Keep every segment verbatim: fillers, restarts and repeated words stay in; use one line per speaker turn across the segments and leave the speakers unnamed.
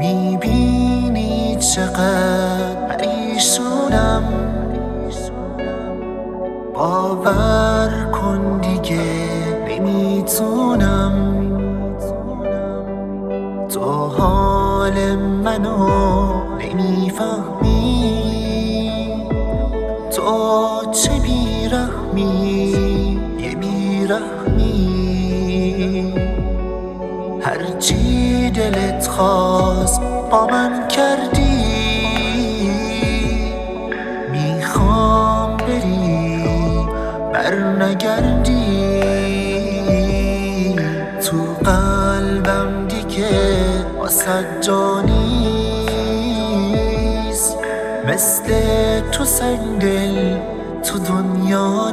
میبینی چقدر پریشونم، باور کن دیگه نمیتونم. تو حال منو نمیفهمی، تو چه بیرحمی، یه بیرحمی. هرچی دلت خواست با من کردی، میخوام بری بر نگردی. تو قلبم دیگه واسه جا نیست، مثل تو سنگدل تو دنیا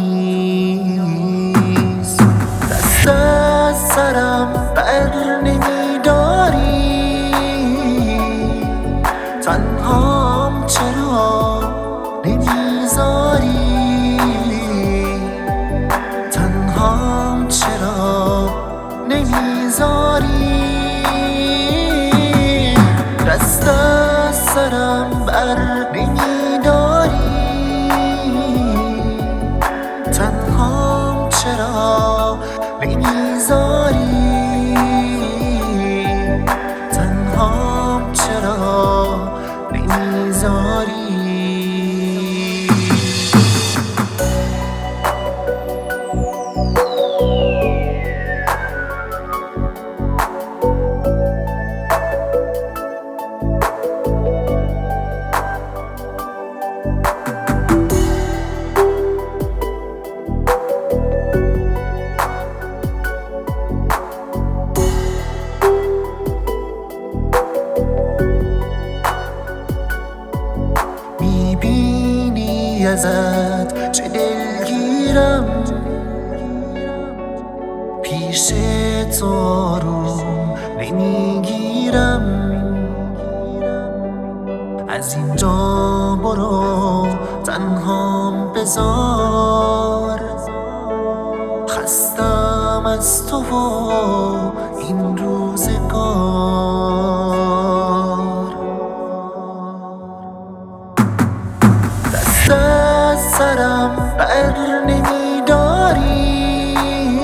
نیست. دست از سرم بر نمیداری، تنهام چرا نمیذاری، تنهام چرا نمیذاری. دست از سرم بر نمیداری، تنهام چرا نمیذاری، تنهام چرا نمیذاری. میبینی ازت چه دلگیرم، پیش تو آروم نمیگیرم. از اینجا برو تنهام بذار، خستم از تو و این روزگار. دست از سرم بر نمیداری،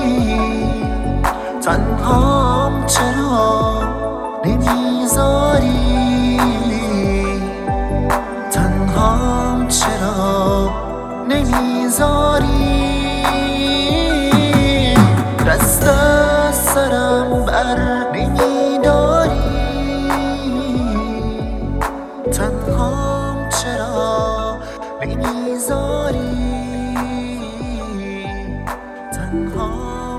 تنهام چرا نمیذاری، تنهام چرا نمیذاری. دست از سرم بر نمیداری، تنهام چرا نمیذاری، تنها